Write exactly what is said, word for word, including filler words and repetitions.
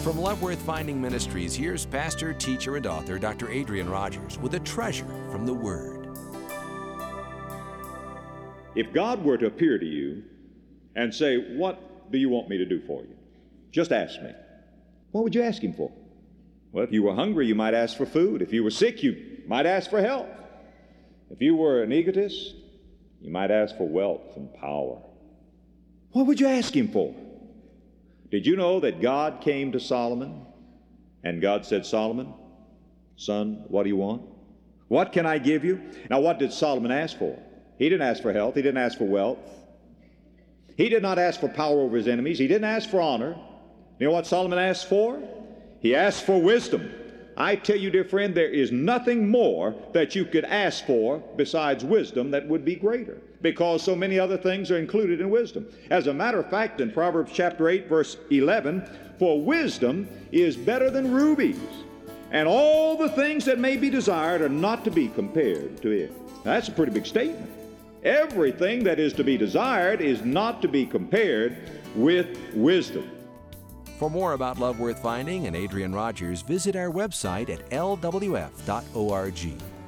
From Love Worth Finding Ministries, here's pastor, teacher, and author Doctor Adrian Rogers with a treasure from the Word. If God were to appear to you and say, "What do you want me to do for you?" Just ask me. What would you ask Him for? Well, if you were hungry, you might ask for food. If you were sick, you might ask for health. If you were an egotist, you might ask for wealth and power. What would you ask Him for? Did you know that God came to Solomon and God said, "Solomon, son, what do you want? What can I give you?" Now, what did Solomon ask for? He didn't ask for health. He didn't ask for wealth. He did not ask for power over his enemies. He didn't ask for honor. You know what Solomon asked for? He asked for wisdom. I tell you, dear friend, there is nothing more that you could ask for besides wisdom that would be greater, because so many other things are included in wisdom. As a matter of fact, in Proverbs chapter eight, verse eleven, "For wisdom is better than rubies, and all the things that may be desired are not to be compared to it." Now, that's a pretty big statement. Everything that is to be desired is not to be compared with wisdom. For more about Love Worth Finding and Adrian Rogers, visit our website at L W F dot org.